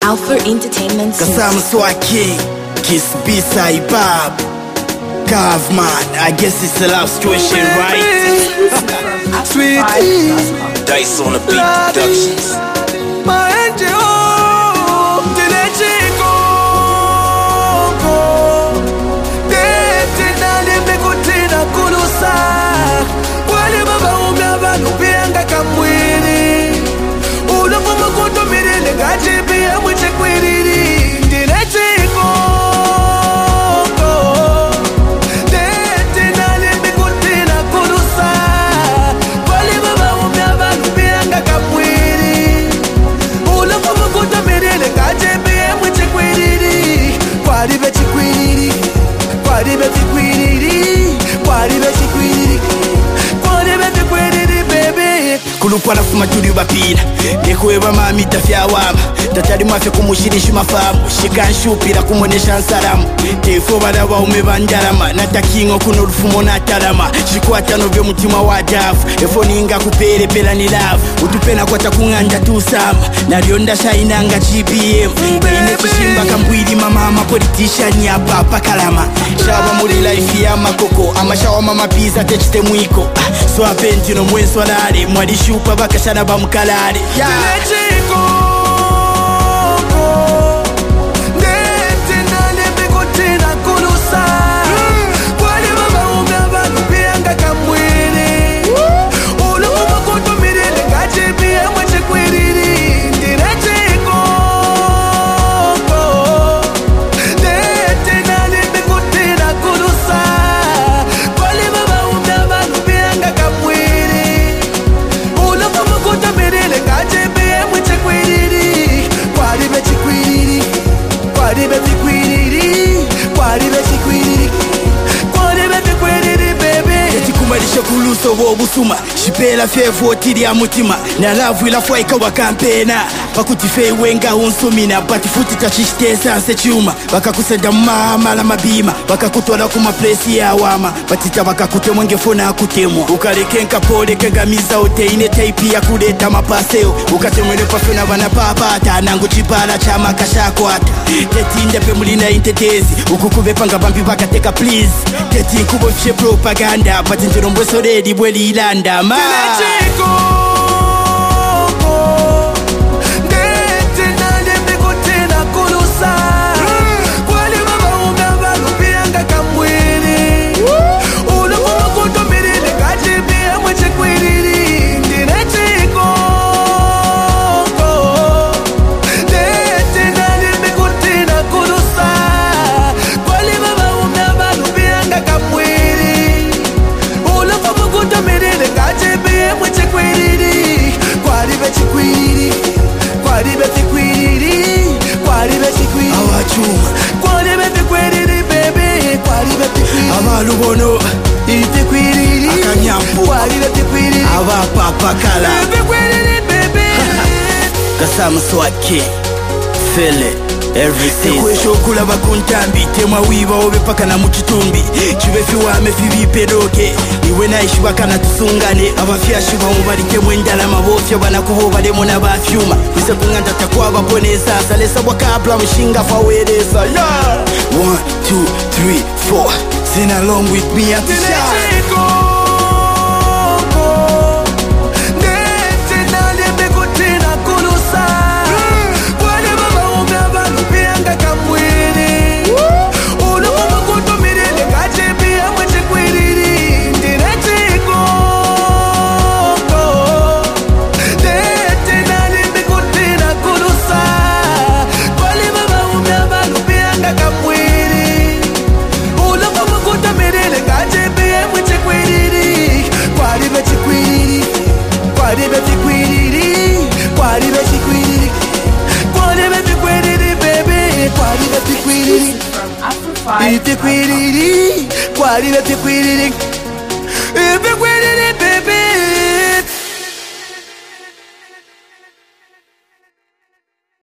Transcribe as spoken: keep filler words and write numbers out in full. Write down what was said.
Alpha Entertainment. Kasam Swaki, Kiss B-Side Bob, Kavman. I guess it's a love situation, right? Sweetie, Dice on the beat productions. my angel, Chico, Detina Limekutina Kurusa, Wale Baba Umaba Nupianga Kamwini, Ulama Kuto Miri, Gaji Bia, which a query, Chico. Kwaribe chikwiriri, kwaribe chikwiriri, kwaribe chikwiriri, kwaribe chikwiriri, baby. Kulupwa na fuma tuli bapina Nekuweba mami tafya wama Tatari mafya kumushirisha mafamu Shika nshupira kumonesha nsalamu Tefo badawa umebanjarama Natakingo kuno rufumo natarama Shikwata novyo mutima wa dafu Efo ninga kupere pela ni love Utupena kwa takunganja tusama Narionda shainanga G P M Ine chishimba kambwili mama politician ya papa kalama Shaba muri life ya makoko Ama shawa mama pizza techite mwiko Swapentino mwenso lale Mwadishi upa baka shana ba mkalare yeah. Chico, Detina Limekutina Kurusa, Wale Baba Umaba Nupianga Kamwini, Ulama Kuto Miri, Gaji Bia, which a query, Chico, Detina Limekutina Kurusa, Wale Baba Umaba Nupianga Kamwini, Ulama Kuto Miri, Gaji Bia, which a query, Kwaribe Chiquiri, Kwaribe Chiquiri, Kwaribe Chiquiri, Kwaribe Chiquiri, baby. Kumalisha kuluso wo busuma Shipela fevo tiri ya mutima Na lavu ila fwa ikawa kampena Pakuti fei wenga unsumina Bati futi tachishitesa nse chuma Baka kusenda mama la mabima Baka kutola kuma presi ya wama Batita baka kute mwenge fona kutemwa Ukaleke nka pole kenga miza ote Ine taipi ya kuleta mapaseo Ukatemwele pafena wana papata Nangu chipala chama kashako ata Teti ndepe mulina intetezi Ukukube panga bambi baka teka please Teti kubo fye propaganda Bati njero mbweso redi bweli ilanda ma Chico, Detina Limekutina Kurusa, Wale Baba Umaba Nupianga Kamwini, Ulama Kuto Miri, Gaji Bia, which a query, Chico, Detina Limekutina Kurusa, Wale Baba Umaba Nupianga Kamwini, Ulama Kuto Miri, Gaji Bia, which a query, Kwaribe Chiquiri, Kwaribe Chiquiri, Kwaribe Chiquiri, Awachuma Kwaribe Chiquiri, baby, Kwaribe Chiquiri, Amalubono Chiquiri, Akanyampo Kwaribe Chiquiri, Aba papa kala Chiquiri, baby. Kasama Swaki Feel it everything Kwesho kula bakuntambi Temwa wiba obe paka na muchitumbi Chibefi wame fibi pedoke Iwe na ishi baka na tusungane Abafyashi wa mubarike mwendala mabofya Bana kuboba demo na bafyuma Ise kunganta takuwa baponesa Salesa wakabla mshinga faweresa yeah. One, two, three, four Sing along with me at the shot Kwaribe Chiquiri, Kwaribe Chiquiri, Kwaribe Chiquiri, baby, Kwaribe Chiquiri, Chiquiri, Kwaribe Chiquiri, Chiquiri, baby.